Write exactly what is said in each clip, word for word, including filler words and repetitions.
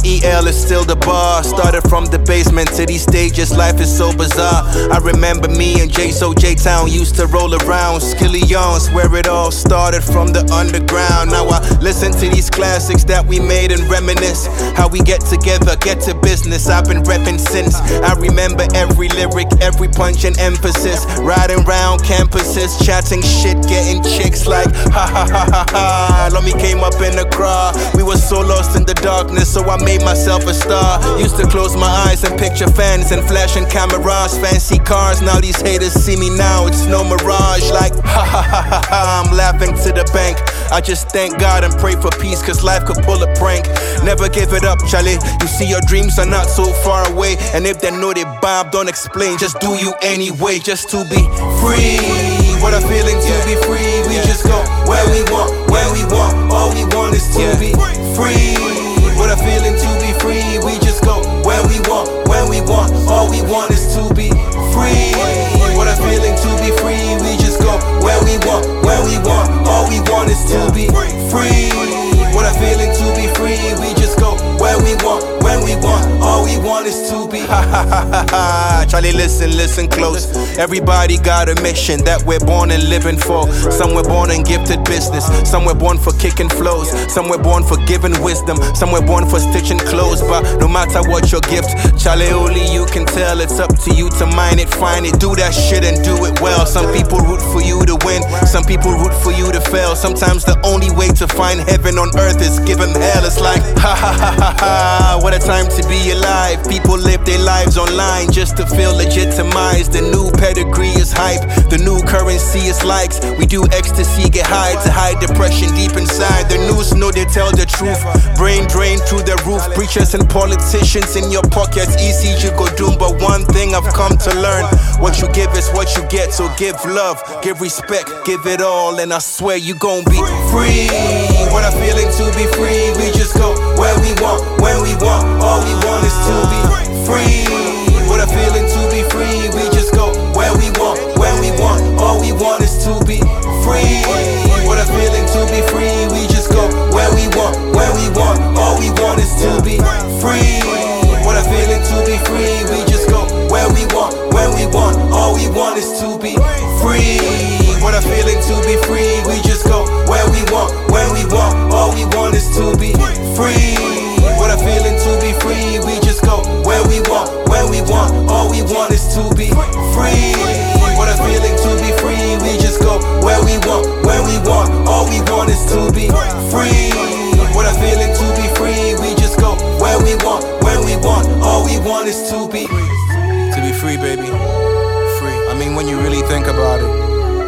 E L is still the bar. Started from the basement to these stages, life is so bizarre. I remember me and J So J-Town used to roll around. Skilly Young's where it all started, from the underground. Now I listen to these classics that we made and reminisce how we get together, get to business. I've been repping since. I remember every lyric, every punch and emphasis. Riding round campuses, chatting shit, getting chicks like ha ha ha ha ha. Lummy came up in the crowd. We were so lost in the darkness, so I made myself a star. Used to close my eyes and picture fans and flashing cameras, fancy cars. Now these haters see me now, it's no mirage. Like ha ha ha ha ha. I'm laughing to the bank. I just thank God and pray for peace, cause life could pull a prank. Never give it up, Charlie. You see your dreams are not so far away, and if they know they bob, don't explain. Just do you anyway, just to be free. What a feeling to be free. We just go where we want, where we want. All we want is to be free. What a feeling to be free. We just go where we want, where we want. All we want is to be free. What a feeling to be free. We just go where we want, where we want. All we want is to be free. What a feeling to be free. We just go where we want, when we want. All we want is to be ha ha ha ha ha. Charlie, listen, listen close. Everybody got a mission that we're born and living for. Some were born in gifted business, some were born for kicking flows, some were born for giving wisdom, some were born for stitching clothes. But no matter what your gift, Charlie, only you can tell. It's up to you to mind it, find it, do that shit and do it well. Some people root for you to win, some people root for you to fail. Sometimes the only way to find heaven on earth is give them hell. It's like ha ha ha ha ha. What a time to be alive. People live their lives online just to feel legitimized. The new pedigree is hype, the new currency is likes. We do ecstasy, get high to hide depression deep inside. The news know they tell the truth. Brain drain through the roof. Preachers and politicians in your pockets, easy you go doom. But one thing I've come to learn, what you give is what you get. So give love, give respect, give it all, and I swear you gon' be free. What a feeling to be free. We just go where we want, when we want. All we want is to be free. What a feeling to be free. We just go where we want, when we want. All we want is to be free. What a feeling to be free. We just go where we want, when we want. All we want is to be free. What a feeling to be free. We just go where we want, when we want. All we want is to be free. What a feeling to be free. We just go where we want, when we want. All we want is to be free. What a feeling to be free. We just go where we want, when we want. All we want is to be free. What a feeling to be free. We just go where we want, when we want. All we want is to be free. What a feeling to be free. We just go where we want, when we want. All we want is to be to be free, baby. Free. I mean, when you really think about it,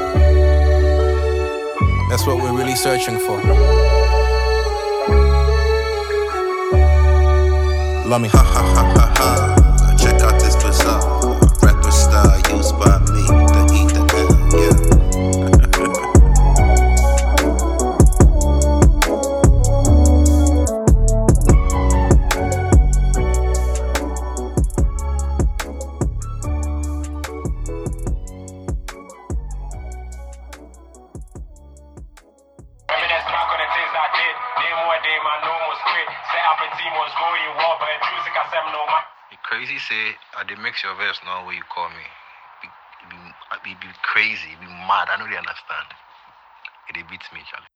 that's what we're really searching for. Love me. Ha ha ha ha ha. Check out this bizarre rapper style used by me. The E, the L, yeah. Crazy say, I did mix your verse now what you call me. Be, be, be, be crazy, be mad. I don't really understand. It beats me, Charlie.